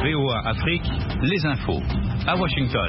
VOA Afrique, les infos. À Washington.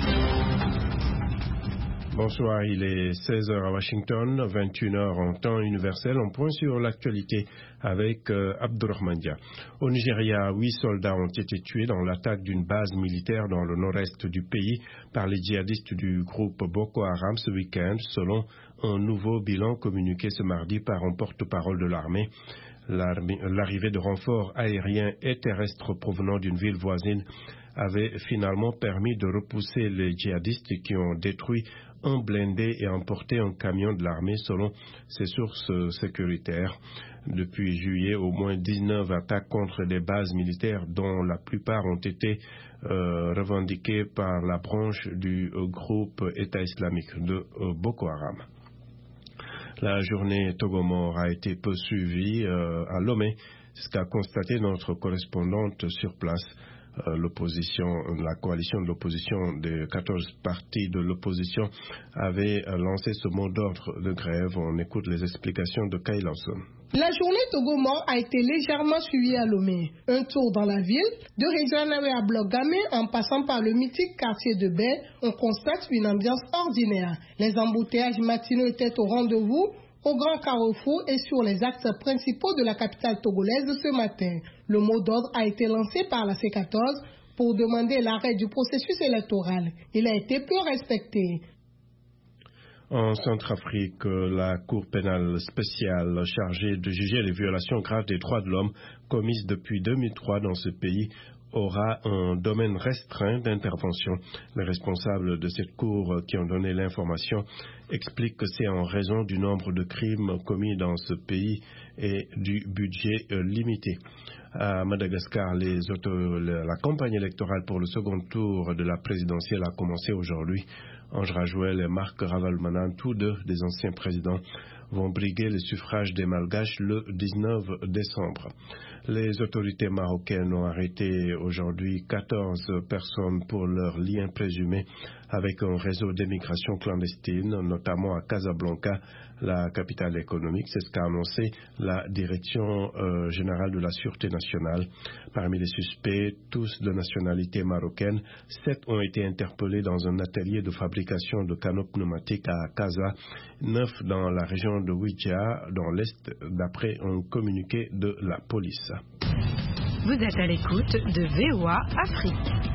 Bonsoir, il est 16h à Washington, 21h en temps universel. On point sur l'actualité avec Abdurrahman Dia. Au Nigeria, 8 soldats ont été tués dans l'attaque d'une base militaire dans le nord-est du pays par les djihadistes du groupe Boko Haram ce week-end, selon un nouveau bilan communiqué ce mardi par un porte-parole de l'armée. L'arrivée de renforts aériens et terrestres provenant d'une ville voisine avait finalement permis de repousser les djihadistes qui ont détruit un blindé et emporté un camion de l'armée selon ses sources sécuritaires. Depuis juillet, au moins 19 attaques contre des bases militaires dont la plupart ont été revendiquées par la branche du groupe État islamique de Boko Haram. La journée Togomore a été peu suivie à Lomé, c'est ce qu'a constaté notre correspondante sur place. La coalition de l'opposition des 14 partis de l'opposition avait lancé ce mot d'ordre de grève. On écoute les explications de Kay Lawson. La journée Togomore a été légèrement suivie à Lomé. Un tour dans la ville, de Rejanaway à Blogame, en passant par le mythique quartier de Baie, on constate une ambiance ordinaire. Les embouteillages matinaux étaient au rendez-vous, au grand carrefour et sur les axes principaux de la capitale togolaise ce matin. Le mot d'ordre a été lancé par la C14 pour demander l'arrêt du processus électoral. Il a été peu respecté. En Centrafrique, la Cour pénale spéciale chargée de juger les violations graves des droits de l'homme commises depuis 2003 dans ce pays aura un domaine restreint d'intervention. Les responsables de cette cour qui ont donné l'information expliquent que c'est en raison du nombre de crimes commis dans ce pays et du budget limité. À Madagascar, la campagne électorale pour le second tour de la présidentielle a commencé aujourd'hui. Ange Rajouel et Marc Ravalomanana, tous deux des anciens présidents, vont briguer le suffrage des Malgaches le 19 décembre. Les autorités marocaines ont arrêté aujourd'hui 14 personnes pour leurs liens présumés avec un réseau d'émigration clandestine, notamment à Casablanca, la capitale économique. C'est ce qu'a annoncé la Direction générale de la Sûreté nationale. Parmi les suspects, tous de nationalité marocaine, 7 ont été interpellés dans un atelier de fabrication de canaux pneumatiques à Casa, 9 dans la région de Ouidja, dans l'Est, d'après un communiqué de la police. Vous êtes à l'écoute de VOA Afrique.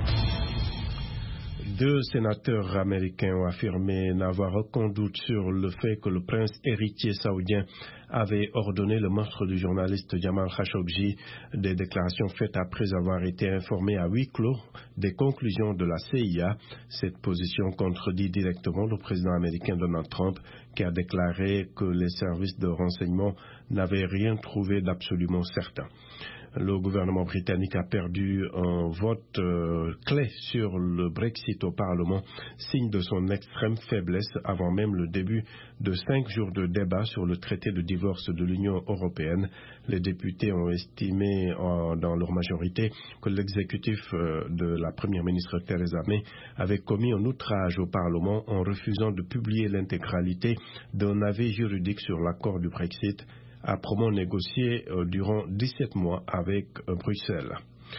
2 sénateurs américains ont affirmé n'avoir aucun doute sur le fait que le prince héritier saoudien avait ordonné le meurtre du journaliste Jamal Khashoggi, des déclarations faites après avoir été informé à huis clos des conclusions de la CIA. Cette position contredit directement le président américain Donald Trump, qui a déclaré que les services de renseignement n'avaient rien trouvé d'absolument certain. Le gouvernement britannique a perdu un vote clé sur le Brexit au Parlement, signe de son extrême faiblesse avant même le début de 5 jours de débat sur le traité de divorce de l'Union européenne. Les députés ont estimé dans leur majorité que l'exécutif de la première ministre Theresa May avait commis un outrage au Parlement en refusant de publier l'intégralité d'un avis juridique sur l'accord du Brexit, âprement négocié durant 17 mois avec Bruxelles.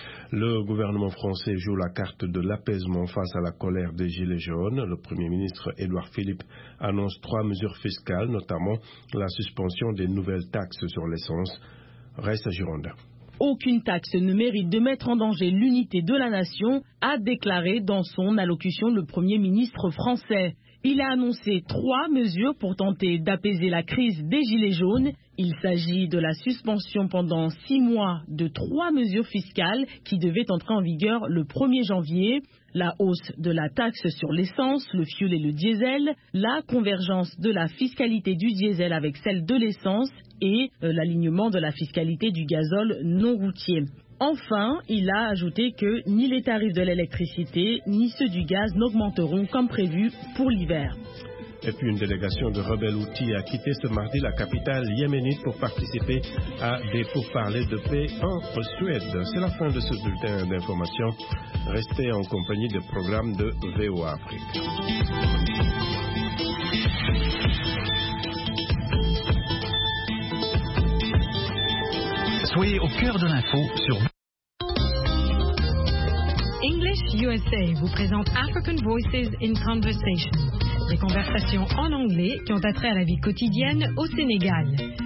Le gouvernement français joue la carte de l'apaisement face à la colère des Gilets jaunes. Le Premier ministre Édouard Philippe annonce 3 mesures fiscales, notamment la suspension des nouvelles taxes sur l'essence. Reste à Gironde. Aucune taxe ne mérite de mettre en danger l'unité de la nation, a déclaré dans son allocution le Premier ministre français. Il a annoncé 3 mesures pour tenter d'apaiser la crise des Gilets jaunes. Il s'agit de la suspension pendant 6 mois de 3 mesures fiscales qui devaient entrer en vigueur le 1er janvier. La hausse de la taxe sur l'essence, le fioul et le diesel, la convergence de la fiscalité du diesel avec celle de l'essence et l'alignement de la fiscalité du gazole non routier. Enfin, il a ajouté que ni les tarifs de l'électricité ni ceux du gaz n'augmenteront comme prévu pour l'hiver. Et puis une délégation de rebelles Houthis a quitté ce mardi la capitale yéménite pour participer à des pourparlers de paix en Suède. C'est la fin de ce bulletin d'information. Restez en compagnie des programmes de VOA Afrique. Soyez au cœur de l'info sur English USA vous présente African Voices in Conversation, des conversations en anglais qui ont attrait à la vie quotidienne au Sénégal.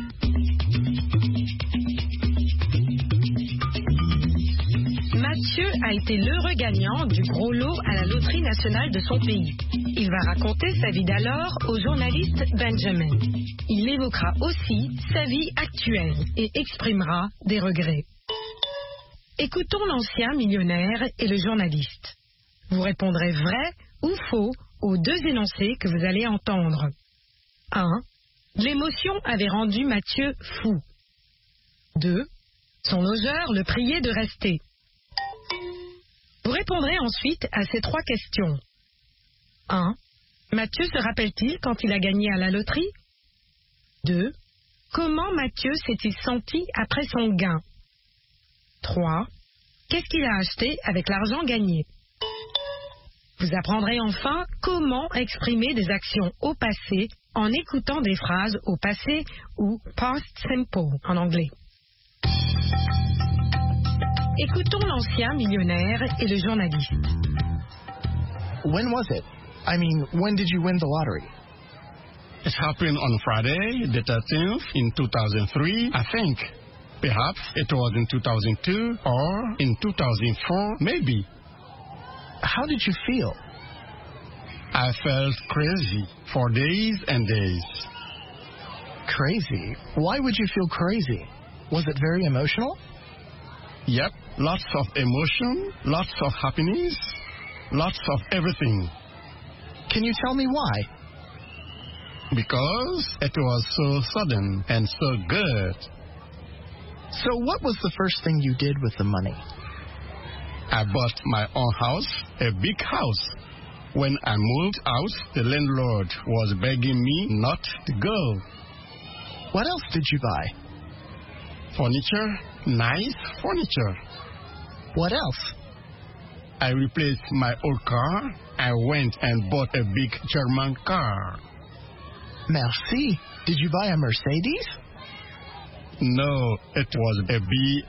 Mathieu a été l'heureux gagnant du gros lot à la loterie nationale de son pays. Il va raconter sa vie d'alors au journaliste Benjamin. Il évoquera aussi sa vie actuelle et exprimera des regrets. Écoutons l'ancien millionnaire et le journaliste. Vous répondrez vrai ou faux aux deux énoncés que vous allez entendre. 1. L'émotion avait rendu Mathieu fou. 2. Son logeur le priait de rester. Vous répondrez ensuite à ces trois questions. 1. Mathieu se rappelle-t-il quand il a gagné à la loterie? 2. Comment Mathieu s'est-il senti après son gain? 3. Qu'est-ce qu'il a acheté avec l'argent gagné? Vous apprendrez enfin comment exprimer des actions au passé en écoutant des phrases au passé ou past simple en anglais. Écoutons l'ancien millionnaire et le journaliste. When was it? I mean, when did you win the lottery? It happened on Friday, the 13th, in 2003, I think. Perhaps it was in 2002 or in 2004, maybe. How did you feel? I felt crazy for days and days. Crazy? Why would you feel crazy? Was it very emotional? Yep, lots of emotion, lots of happiness, lots of everything. Can you tell me why? Because it was so sudden and so good. So what was the first thing you did with the money? I bought my own house, a big house. When I moved out, the landlord was begging me not to go. What else did you buy? Furniture, nice furniture. What else? I replaced my old car. I went and bought a big German car. Merci. Did you buy a Mercedes? No, it was a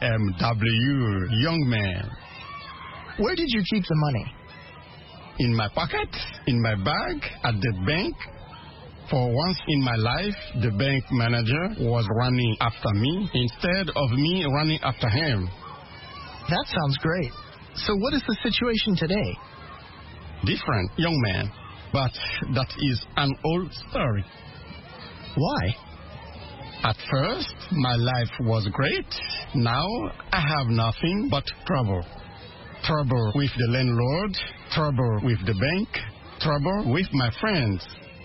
BMW, young man. Where did you keep the money? In my pocket, in my bag, at the bank. For once in my life, the bank manager was running after me instead of me running after him. That sounds great. So what is the situation today? Different, young man. But that is an old story. Why? At first, my life was great. Now, I have nothing but trouble. Trouble with the landlord, trouble with the bank, trouble with my friends.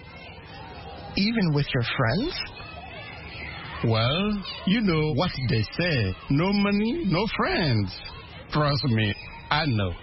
Even with your friends? Well, you know what they say. No money, no friends. Trust me, I know.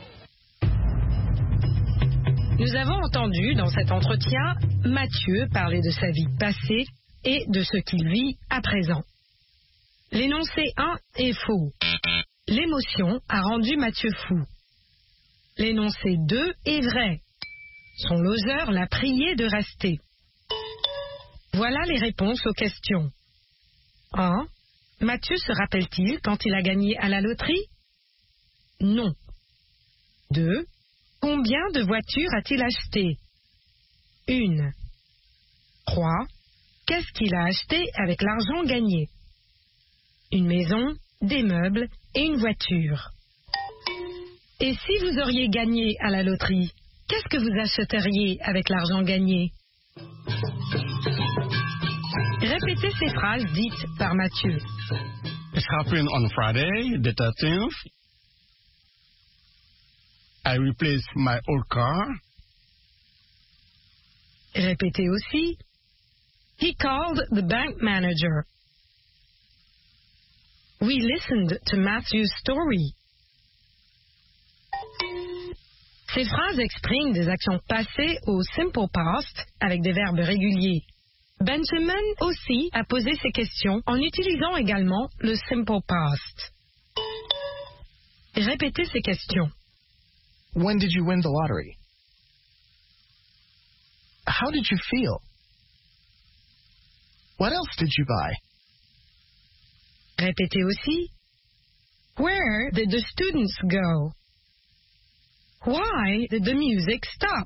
Nous avons entendu dans cet entretien Mathieu parler de sa vie passée et de ce qu'il vit à présent. L'énoncé 1 est faux. L'émotion a rendu Mathieu fou. L'énoncé 2 est vrai. Son logeur l'a prié de rester. Voilà les réponses aux questions. 1. Mathieu se rappelle-t-il quand il a gagné à la loterie? Non. 2. Combien de voitures a-t-il acheté? 1. 3. Qu'est-ce qu'il a acheté avec l'argent gagné? Une maison, des meubles et une voiture. Et si vous auriez gagné à la loterie, qu'est-ce que vous achèteriez avec l'argent gagné? Répétez ces phrases dites par Mathieu. It happened on Friday, the 13th. I replaced my old car. Répétez aussi. He called the bank manager. We listened to Matthew's story. Ces phrases expriment des actions passées au simple past avec des verbes réguliers. Benjamin aussi a posé ces questions en utilisant également le simple past. Répétez ces questions. When did you win the lottery? How did you feel? What else did you buy? Répétez aussi. Where did the students go? Why did the music stop?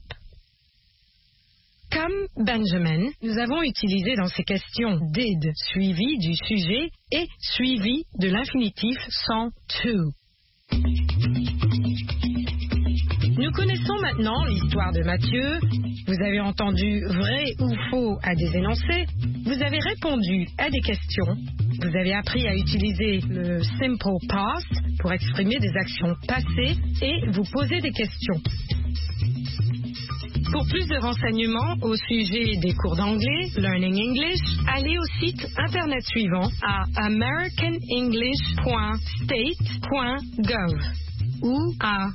Comme Benjamin, nous avons utilisé dans ces questions did suivi du sujet et suivi de l'infinitif sans to. Nous connaissons maintenant l'histoire de Mathieu. Vous avez entendu vrai ou faux à des énoncés. Vous avez répondu à des questions. Vous avez appris à utiliser le simple past pour exprimer des actions passées et vous poser des questions. Pour plus de renseignements au sujet des cours d'anglais, Learning English, allez au site internet suivant à americanenglish.state.gov ou à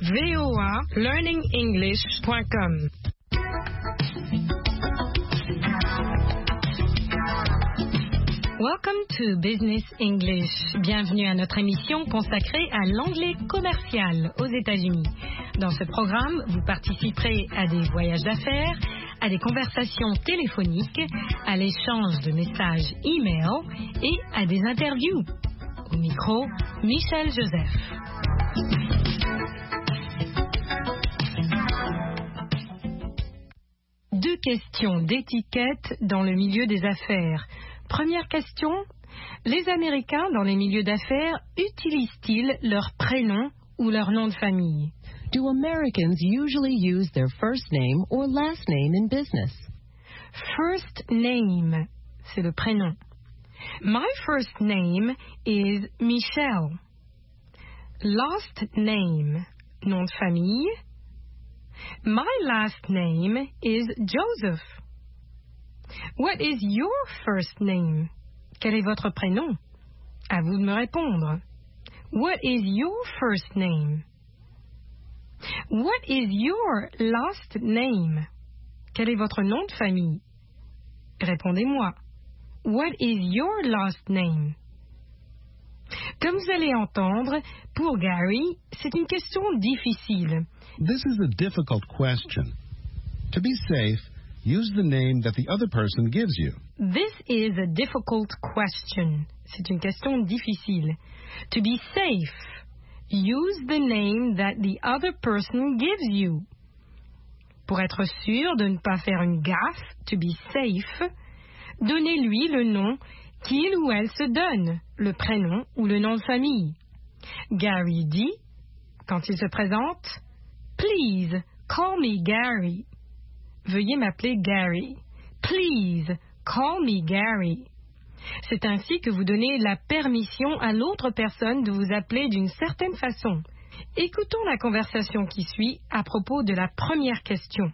voalearningenglish.com. Welcome to Business English. Bienvenue à notre émission consacrée à l'anglais commercial aux États-Unis. Dans ce programme, vous participerez à des voyages d'affaires, à des conversations téléphoniques, à l'échange de messages e-mail et à des interviews. Au micro, Michel Joseph. Deux questions d'étiquette dans le milieu des affaires. Première question, les Américains dans les milieux d'affaires utilisent-ils leur prénom ou leur nom de famille? Do Americans usually use their first name or last name in business? First name, c'est le prénom. My first name is Michelle. Last name, nom de famille. My last name is Joseph. What is your first name? Quel est votre prénom? À vous de me répondre. What is your first name? What is your last name? Quel est votre nom de famille? Répondez-moi. What is your last name? Comme vous allez entendre, pour Gary, c'est une question difficile. This is a difficult question. To be safe, use the name that the other person gives you. This is a difficult question. C'est une question difficile. To be safe, use the name that the other person gives you. Pour être sûr de ne pas faire une gaffe, to be safe, donnez-lui le nom qu'il ou elle se donne, le prénom ou le nom de famille. Gary dit, quand il se présente, Please, call me Gary. Veuillez m'appeler Gary. Please, call me Gary. C'est ainsi que vous donnez la permission à l'autre personne de vous appeler d'une certaine façon. Écoutons la conversation qui suit à propos de la première question.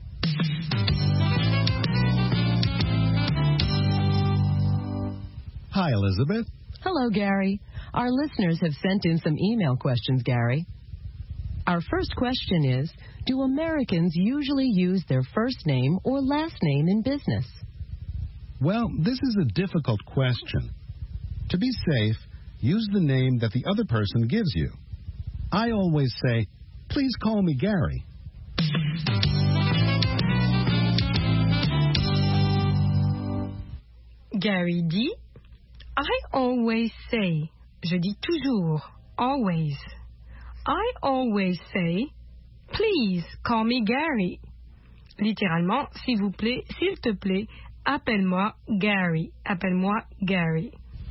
Hi, Elizabeth. Hello, Gary. Our listeners have sent in some email questions, Gary. Our first question is, do Americans usually use their first name or last name in business? Well, this is a difficult question. To be safe, use the name that the other person gives you. I always say, please call me Gary. Gary dit, I always say, je dis toujours, always. I always say, please call me Gary. Littéralement, s'il vous plaît, s'il te plaît, appelle-moi Gary. Appelle-moi Gary.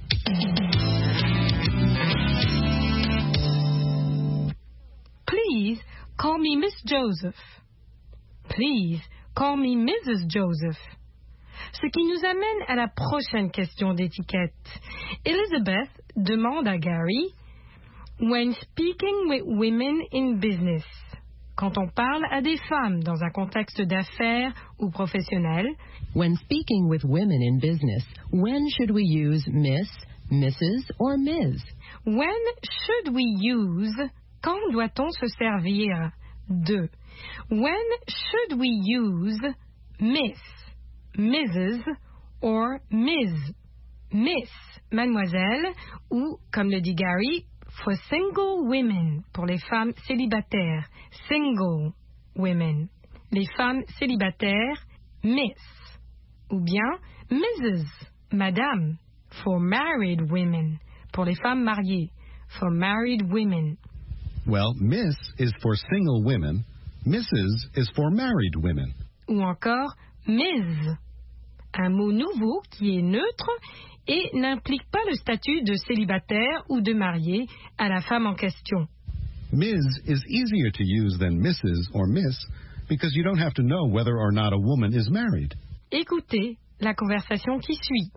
Please call me Miss Joseph. Please call me Mrs. Joseph. Ce qui nous amène à la prochaine question d'étiquette. Elizabeth demande à Gary, when speaking with women in business, quand on parle à des femmes dans un contexte d'affaires ou professionnel, when speaking with women in business, when should we use Miss, Mrs. or Ms? When should we use, quand doit-on se servir de? When should we use Miss, Mrs. or Ms? Miss, mademoiselle, ou, comme le dit Gary, for single women, pour les femmes célibataires, single women. Les femmes célibataires, Miss. Ou bien Mrs., madame, for married women, pour les femmes mariées, for married women. Well, Miss is for single women. Mrs. is for married women. Ou encore Ms. Un mot nouveau qui est neutre et n'implique pas le statut de célibataire ou de marié à la femme en question. Ms. is easier to use than Mrs. or Miss because you don't have to know whether or not a woman is married. Écoutez la conversation qui suit.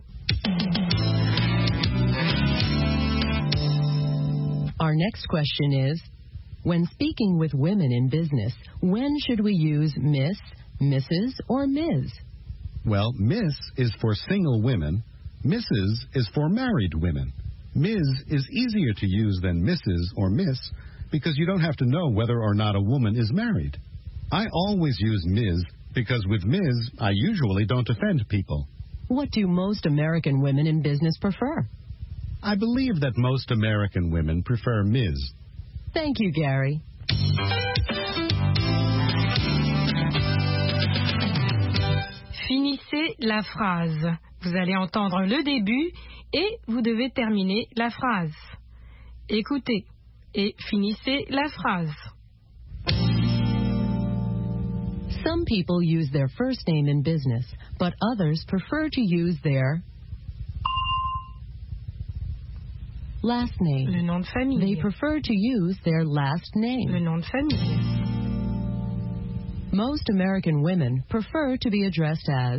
Our next question is, when speaking with women in business, when should we use Miss, Mrs., or Ms.? Well, Miss is for single women. Mrs. is for married women. Ms. is easier to use than Mrs. or Miss because you don't have to know whether or not a woman is married. I always use Ms. because with Ms. I usually don't offend people. What do most American women in business prefer? I believe that most American women prefer Ms. Thank you, Gary. Finissez la phrase. Vous allez entendre le début et vous devez terminer la phrase. Écoutez et finissez la phrase. Some people use their first name in business, but others prefer to use their last name. Le nom de famille. They prefer to use their last name. Le nom de famille. Most American women prefer to be addressed as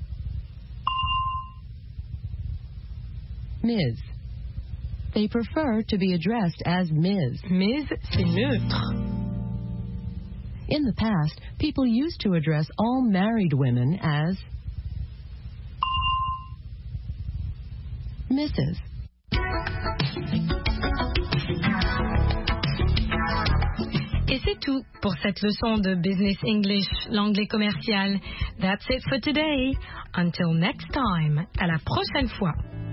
Ms. They prefer to be addressed as Ms. Ms, c'est neutre. In the past, people used to address all married women as Mrs. Et c'est tout pour cette leçon de Business English, l'anglais commercial. That's it for today. Until next time. À la prochaine fois.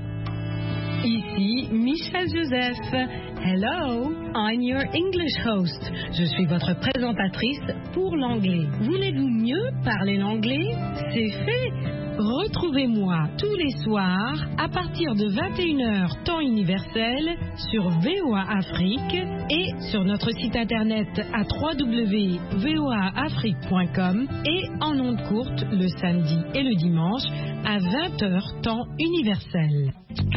Ici Michel Joseph. Hello, I'm your English host. Je suis votre présentatrice pour l'anglais. Voulez-vous mieux parler l'anglais? C'est fait. Retrouvez-moi tous les soirs à partir de 21h temps universel sur VOA Afrique et sur notre site internet à www.voaafrique.com et en ondes courtes le samedi et le dimanche à 20h temps universel.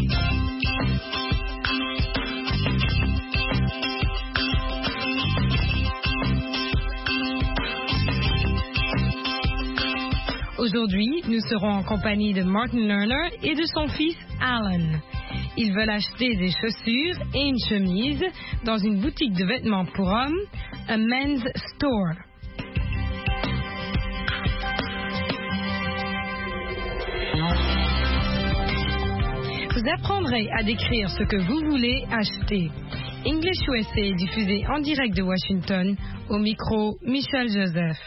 Aujourd'hui, nous serons en compagnie de Martin Lerner et de son fils Alan. Ils veulent acheter des chaussures et une chemise dans une boutique de vêtements pour hommes, a men's store. Vous apprendrez à décrire ce que vous voulez acheter. English USA est diffusé en direct de Washington, au micro Michel Joseph.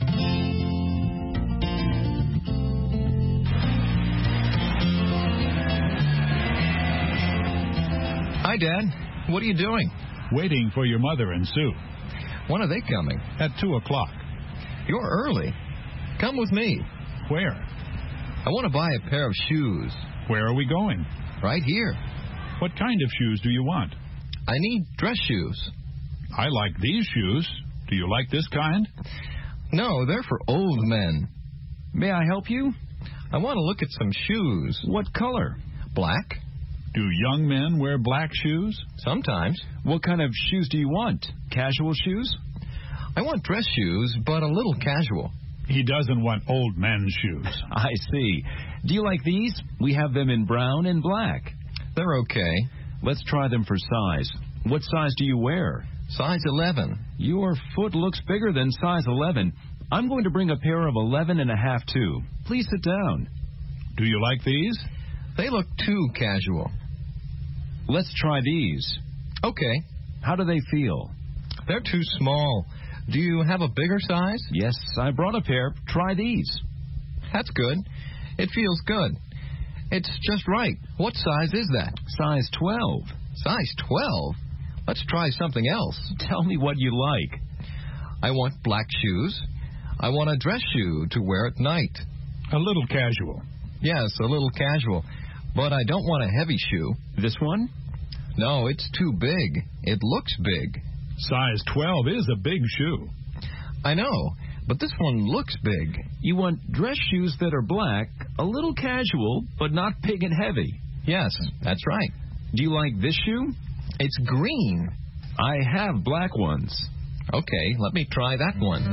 Hi, Dad. What are you doing? Waiting for your mother and Sue. When are they coming? At 2 o'clock. You're early. Come with me. Where? I want to buy a pair of shoes. Where are we going? Right here. What kind of shoes do you want? I need dress shoes. I like these shoes. Do you like this kind? No, they're for old men. May I help you? I want to look at some shoes. What color? Black. Do young men wear black shoes? Sometimes. What kind of shoes do you want? Casual shoes? I want dress shoes, but a little casual. He doesn't want old men's shoes. I see. Do you like these? We have them in brown and black. They're okay. Let's try them for size. What size do you wear? Size 11. Your foot looks bigger than size 11. I'm going to bring a pair of 11.5 too. Please sit down. Do you like these? They look too casual. Let's try these. Okay. How do they feel? They're too small. Do you have a bigger size? Yes, I brought a pair. Try these. That's good. It feels good. It's just right. What size is that? Size 12. Size 12? Let's try something else. Tell me what you like. I want black shoes. I want a dress shoe to wear at night. A little casual. Yes, a little casual. But I don't want a heavy shoe. This one? No, it's too big. It looks big. Size 12 is a big shoe. I know, but this one looks big. You want dress shoes that are black, a little casual, but not big and heavy. Yes, that's right. Do you like this shoe? It's green. I have black ones. Okay, let me try that one.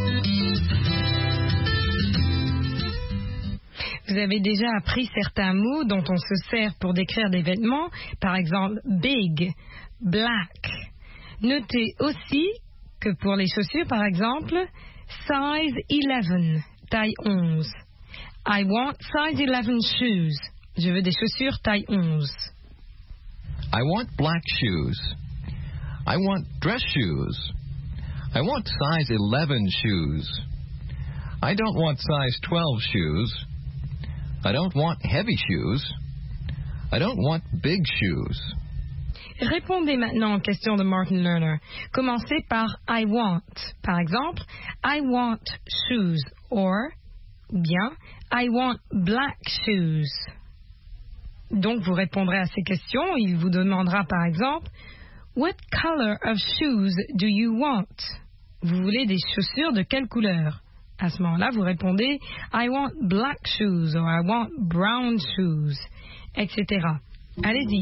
Vous avez déjà appris certains mots dont on se sert pour décrire des vêtements, par exemple big, black. Notez aussi que pour les chaussures, par exemple, size 11, taille 11. I want size 11 shoes. Je veux des chaussures taille 11. I want black shoes. I want dress shoes. I want size 11 shoes. I don't want size 12 shoes. I don't want heavy shoes. I don't want big shoes. Répondez maintenant aux questions de Martin Lerner. Commencez par I want. Par exemple, I want shoes or bien I want black shoes. Donc vous répondrez à ces questions. Il vous demandera par exemple What color of shoes do you want? Vous voulez des chaussures de quelle couleur? À ce moment-là, vous répondez I want black shoes or I want brown shoes, etc. Allez-y.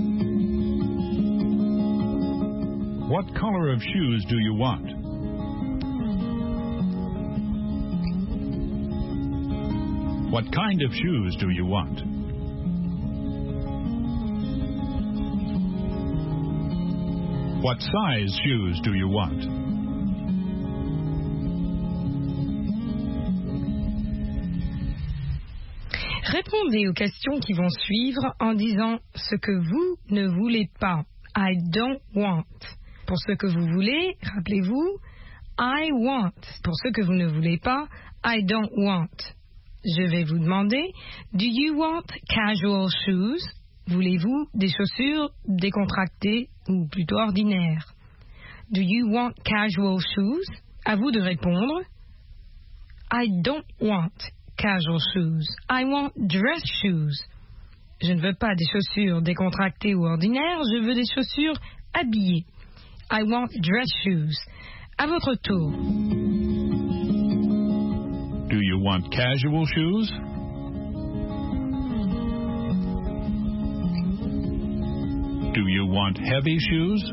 What color of shoes do you want? What kind of shoes do you want? What size shoes do you want? Répondez aux questions qui vont suivre en disant ce que vous ne voulez pas. I don't want. Pour ce que vous voulez, rappelez-vous, I want. Pour ce que vous ne voulez pas, I don't want. Je vais vous demander, do you want casual shoes? Voulez-vous des chaussures décontractées ou plutôt ordinaires? Do you want casual shoes? À vous de répondre. I don't want casual shoes. I want dress shoes. Je ne veux pas des chaussures décontractées ou ordinaires, je veux des chaussures habillées. I want dress shoes. À votre tour. Do you want casual shoes? Do you want heavy shoes?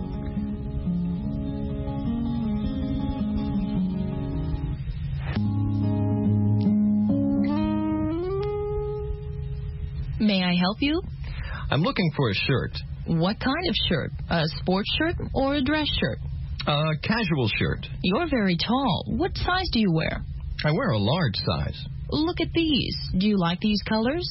May I help you? I'm looking for a shirt. What kind of shirt? A sports shirt or a dress shirt? A casual shirt. You're very tall. What size do you wear? I wear a large size. Look at these. Do you like these colors?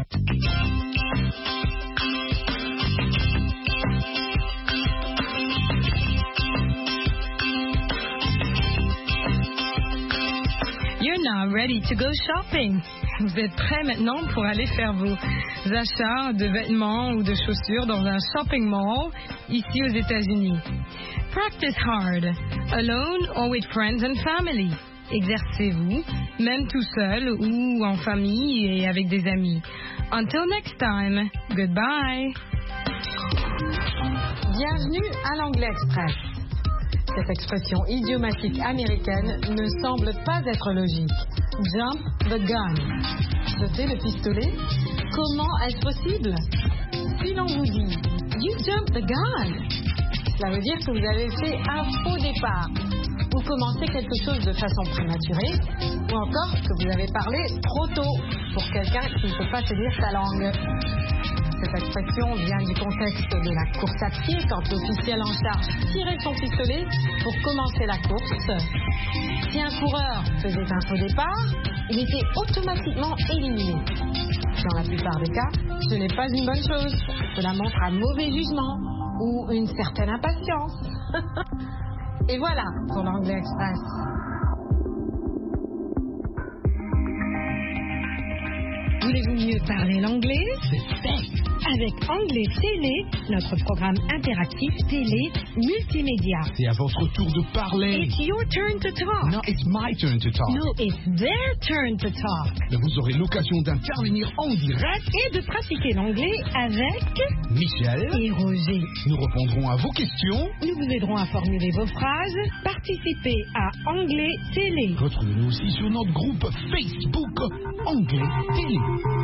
You're now ready to go shopping. Vous êtes prêts maintenant pour aller faire vos achats de vêtements ou de chaussures dans un shopping mall ici aux États-Unis. Practice hard, alone or with friends and family. Exercez-vous, même tout seul ou en famille et avec des amis. Until next time, goodbye. Bienvenue à l'Anglais Express. Cette expression idiomatique américaine ne semble pas être logique. Jump the gun. Sauter le pistolet? Comment est-ce possible? Si l'on vous dit You jump the gun, cela veut dire que vous avez fait un faux départ, ou commencé quelque chose de façon prématurée, ou encore que vous avez parlé trop tôt pour quelqu'un qui ne peut pas saisir sa langue. Cette expression vient du contexte de la course à pied, quand l'officiel en charge tirait son pistolet pour commencer la course. Si un coureur faisait un faux départ, il était automatiquement éliminé. Dans la plupart des cas, ce n'est pas une bonne chose. Cela montre un mauvais jugement ou une certaine impatience. Et voilà pour l'Anglais Express. Voulez-vous mieux parler l'anglais? C'est fait. avec Anglais Télé, notre programme interactif télé multimédia. C'est à votre tour de parler. It's your turn to talk. No, it's my turn to talk. No, it's their turn to talk. Mais vous aurez l'occasion d'intervenir en direct et de pratiquer l'anglais avec Michel et Roger. Nous répondrons à vos questions. Nous vous aiderons à formuler vos phrases. Participez à Anglais Télé. Retrouvez-nous aussi sur notre groupe Facebook Anglais Télé.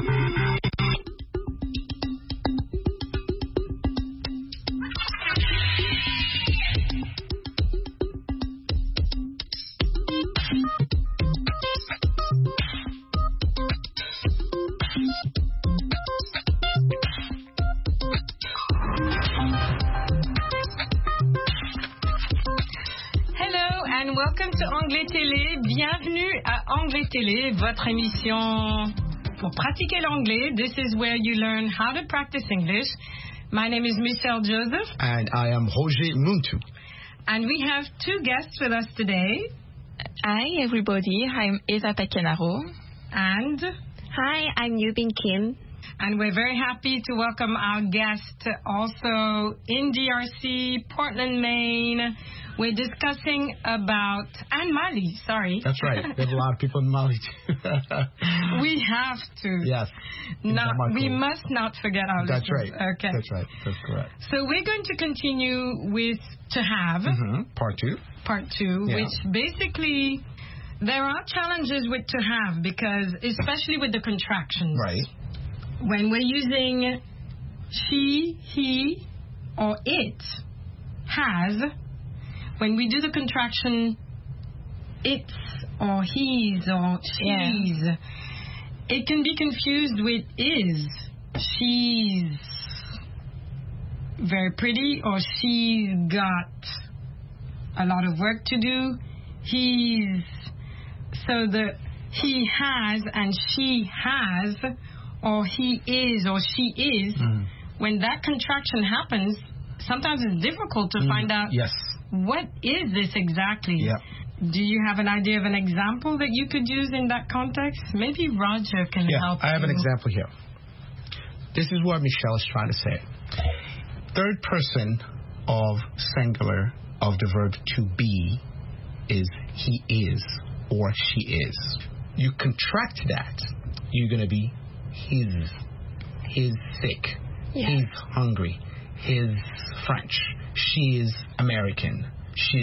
Welcome to Anglais Télé. Bienvenue à Anglais Télé, votre émission pour pratiquer l'anglais. This is where you learn how to practice English. My name is Michelle Joseph. And I am Roger Muntu. And we have two guests with us today. Hi, everybody. I'm Eva Pequenaro. And hi, I'm Yubin Kim. And we're very happy to welcome our guest also in DRC, Portland, Maine. We're discussing about, and Mali, sorry. That's right. There's a lot of people in Mali too. We have to. Yes. We must not forget our That's listeners. right. Okay. That's right. That's correct. So we're going to continue with To Have. Part two. Part two, yeah. Which basically, there are challenges with To Have because, especially with the contractions. Right. When we're using she, he, or it has, when we do the contraction it's or he's or she's, it can be confused with is. She's very pretty or she's got a lot of work to do. He has and she has or he is or she is, when that contraction happens, sometimes it's difficult to find out what is this exactly. Yep. Do you have an idea of an example that you could use in that context? Maybe Roger can help I have you. an example here. This is what Michelle is trying to say. Third person of singular of the verb to be is he is or she is. You contract that, you're going to be he's sick, he's hungry, he's French, she's American, she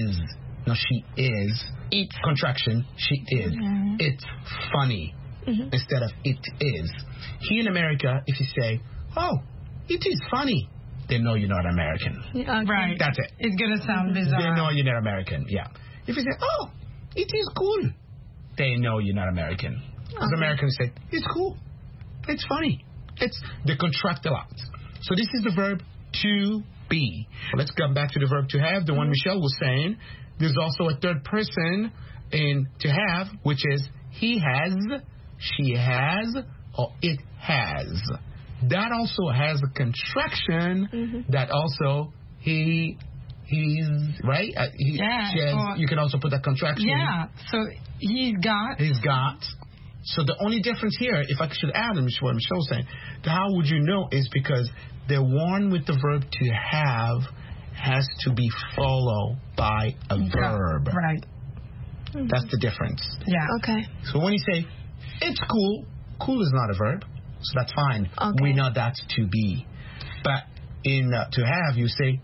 is, it's contraction, she is, it's funny, instead of it is. Here in America, if you say, oh, it is funny, they know you're not American. Right. That's it. It's going to sound bizarre. They know you're not American, If you say, oh, it is cool, they know you're not American. Because Americans say, it's cool, it's funny. They contract a lot. So this is the verb to be. Let's come back to the verb to have, the one Michelle was saying. There's also a third person in to have, which is he has, she has, or it has. That also has a contraction that also he's, right? She has, you can also put that contraction. Yeah, so he's got. So the only difference here, if I should add, and what Michelle was saying, how would you know is because the one with the verb to have has to be followed by a verb. Right. That's the difference. Yeah. Okay. So when you say, it's cool, cool is not a verb, so that's fine. Okay. We know that's to be. But in to have, you say,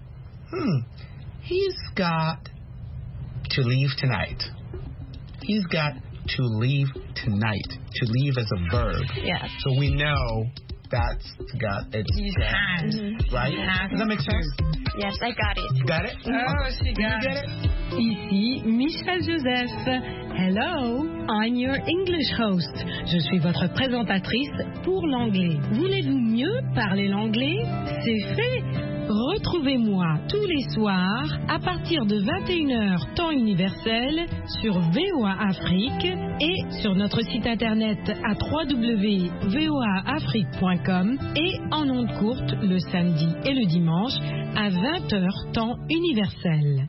he's got to leave tonight. He's got to leave tonight. To leave as a verb. Yes. So we know that's got it. Right? Does that make sense? Yes, I got it. You got it? Oh, she got it. Ici, Michelle Joseph. Hello, I'm your English host. Je suis votre présentatrice pour l'anglais. Voulez-vous mieux parler l'anglais? C'est fait. Retrouvez-moi tous les soirs à partir de 21h temps universel sur VOA Afrique et sur notre site internet à www.voaafrique.com et en ondes courtes le samedi et le dimanche à 20h temps universel.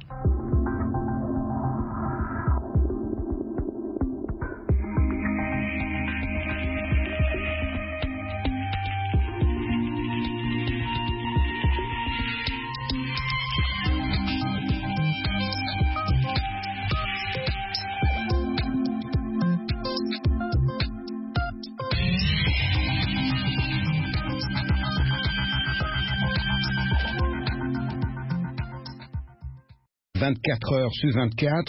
24 heures sur 24